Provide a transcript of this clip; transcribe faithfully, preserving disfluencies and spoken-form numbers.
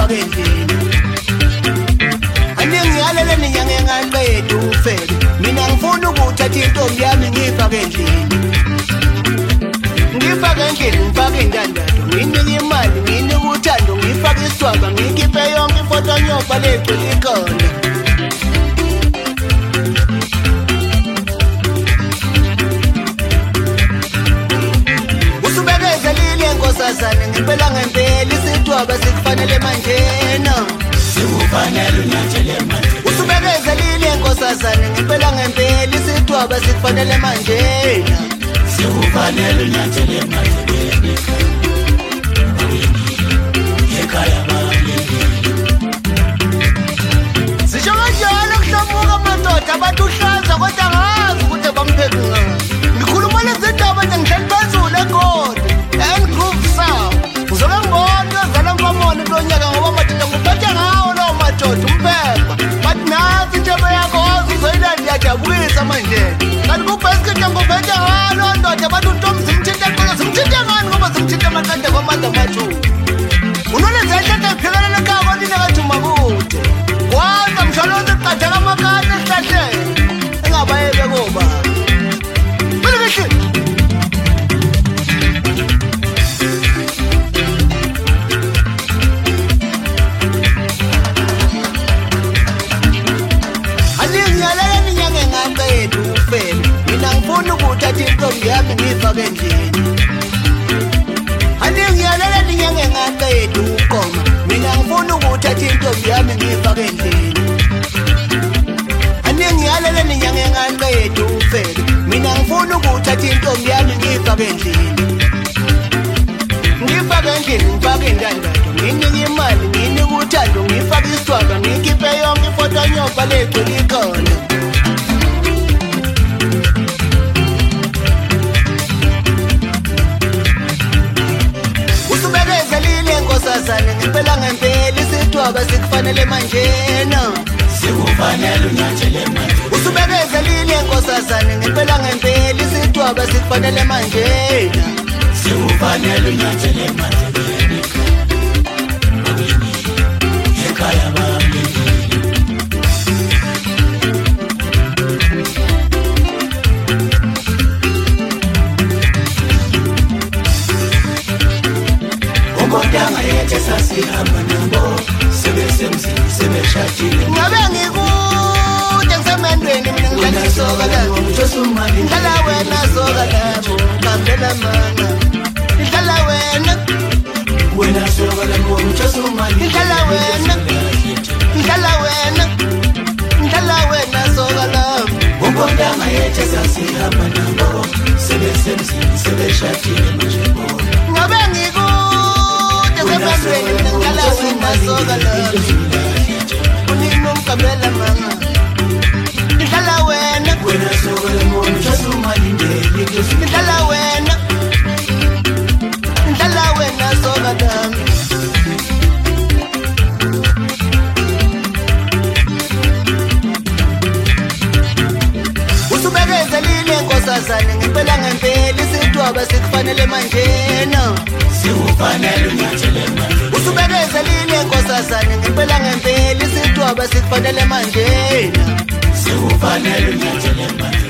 ngifake endlini aningiyalele ninyanga engaqedi ufele mina ngifuna ukuthatha intombi yami ngifake endlini ngifake endlini ngifake indandatho nginike imali nginike uthando ngifake iswaba ngikhiphe yonke ifoto nyoba legcwele ikhona Nkosazana ngempela ngempela isitwaba sikufanele manjena sikufanele unyathele manje usubekezelile nkosazana ngempela ngempela isitwaba sikufanele manjena sikufanele unyathele manje ekhaya bami sisho kanjalo kuhlamuka amadoda abantu uhlaza kodwa ngazi ukuthi bampheke ngazi ngikhuluma lezi ndaba nje ngihleli phezulu ekhona and-groove sound uzoke ngibona uzala mfamoni kulo nyaka ngoba madoda nguphethe ngawo lowo madoda umphepha bathi nasi intshebe yakho wazi uzoyilanda iyajabulisa manje kanti kubhesikete nguphethe ngalo ndoda bathi untombi zimthinte eqolo zimthinte ngani ngoba zimthinte amaqede kwamada mathulu unolezi yahlata ziphekelele ekhaya kolinekathi umakude kwanza mshalozi qatha kamakani esihlahleni engabayeke koba belekehle ngifuna ukuthatha intombi yami ngifake endlini aningiyalele ninyanga engaqedi ukoma mina ngifuna ukuthatha intombi yami ngifake endlini aningiyalele ninyanga engaqedi ufele mina ngifuna ukuthatha intombi yami ngifake endlini ngifake endlini ngifake indandatho nginike imali nginike uthando ngifake iswaba ngikhiphe yonke ifoto nyoba legcwele ikhona Nkosazana ngempela ngempela isitwaba sikufanele manjena sikufanele unyathele manje usubekezelile nkosazana ngempela ngempela isitwaba sikufanele manjena sikufanele unyathele manje ekhaya bami Kodanga yethe sasihamba nabo sebesemzini sebeshadile ngabe ngikude ngisemendweni mina ngihlala soka la umthosumali ngihlala wena soka labo ngambela mama ngihlala wena wena soka la umthosumali ngihlala wena ngihlala wena ngihlala wena soka labo Kodanga yethe sasihamba nabo sebesemzini sebeshadile manje ngabe ngikude Semendweni ngala wena soka la unino mkabela mama ngihlala wena wena soka la umthosumali ngihlala wena ngihlala wena soka la usubekezelile nkosazana ngempela ngempela isitwaba sikufanele manjena sikufanele unyathele manje usubekezelile nkosazana ngempela ngempela isitwaba sikufanele manjena sikufanele unyathele manje